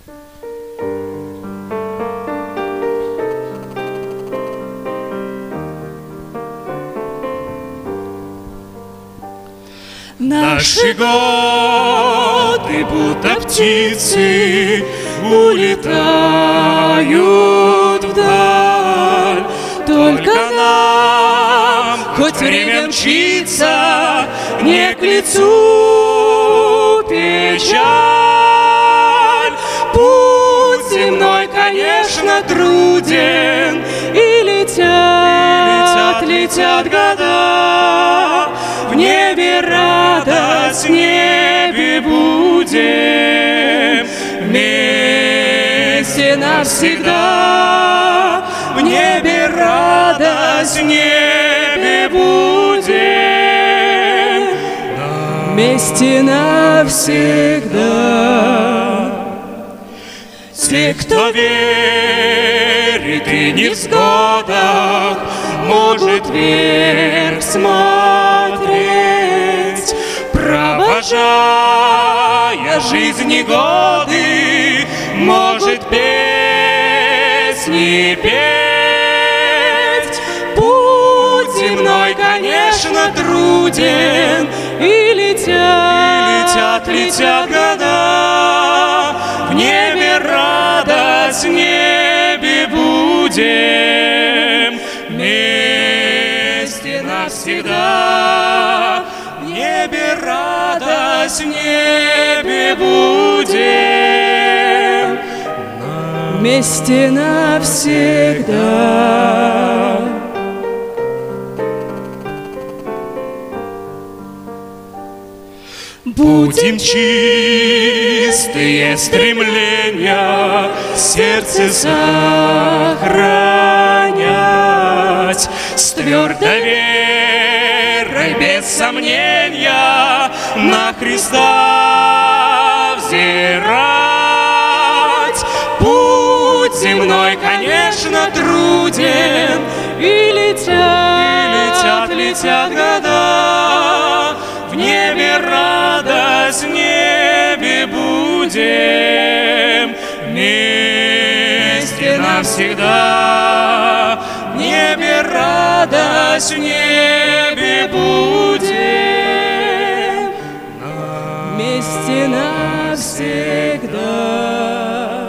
Наши годы, будто птицы, улетают вдаль. Только нам хоть время мчится, не к лицу печаль. Путь земной, конечно, труден, и летят года. В небе радость, в небе будем вместе навсегда. В небе радость, в небе будем вместе навсегда. Те, кто верит и не в невзгодах, может вверх смотреть, провожая жизни годы, может песни петь. Путь земной, конечно, труден, и летят года. В небе радость, в небе будем вместе навсегда. В небе радость, в небе будем вместе навсегда. Будем чистые стремления сердце сохранять, с твердой верой, без сомнения, на Христа взирать. Путь земной, конечно, труден, и летят года. В небе радость, в небе будем вместе навсегда. В небе радость, в небе будем вместе навсегда.